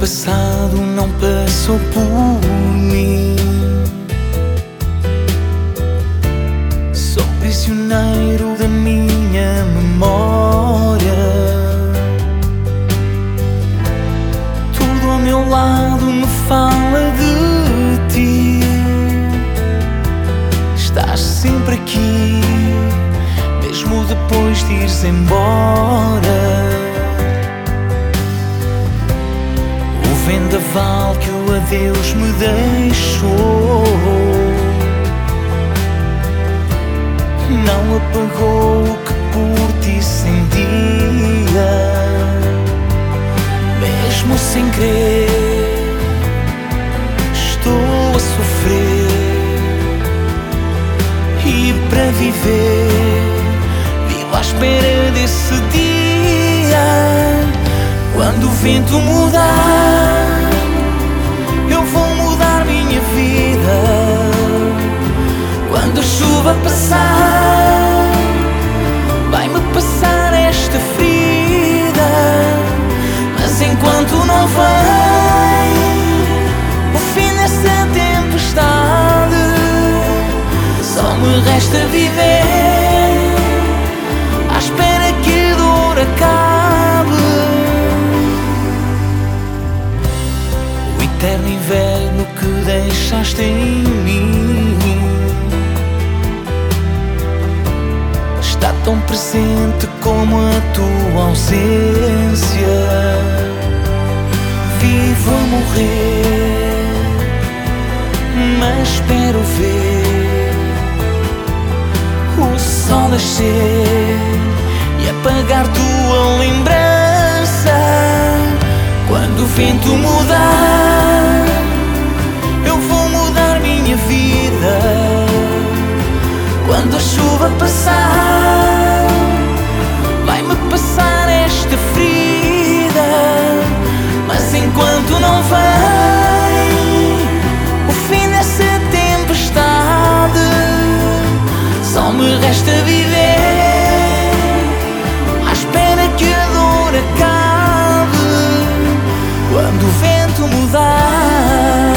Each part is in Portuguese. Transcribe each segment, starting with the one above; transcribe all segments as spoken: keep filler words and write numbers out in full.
passado não passou por mim. Sou prisioneiro da minha memória. Tudo ao meu lado me fala de ti. Estás sempre aqui, mesmo depois de ires embora. O vendaval que o adeus me deixou não apagou o que por ti sentia. Mesmo sem querer, estou a sofrer. E para viver, vivo à espera desse dia. Quando o vento mudar, eu vou mudar minha vida. Quando a chuva passar, vai-me passar esta ferida. Mas enquanto não vem o fim dessa tempestade, só me resta viver à espera que a dor acabe. O eterno inverno que deixaste em mim está tão presente como a tua ausência. Vivo a morrer, mas espero ver o sol nascer e apagar tua lembrança. Quando o vento mudar, eu vou mudar minha vida. Quando a chuva passar, vai-me passar esta ferida. Mas enquanto não vem o fim dessa tempestade, só me resta viver à espera que a dor acabe. Quando o vento mudar,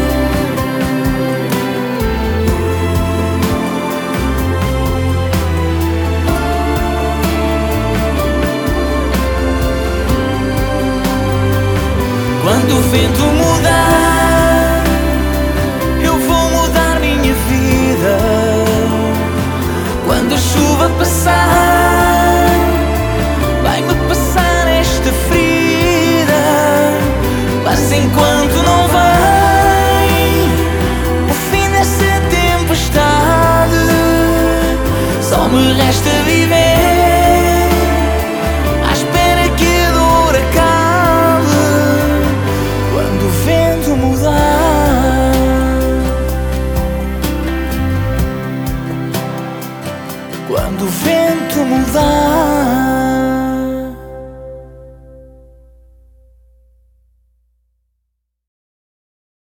quando o vento mudar, eu vou mudar minha vida. Quando a chuva passar, vai-me passar esta ferida. Mas enquanto não vem o fim dessa tempestade, só me resta viver à espera que a dor acabe. Quando o vento mudar, quando o vento mudar.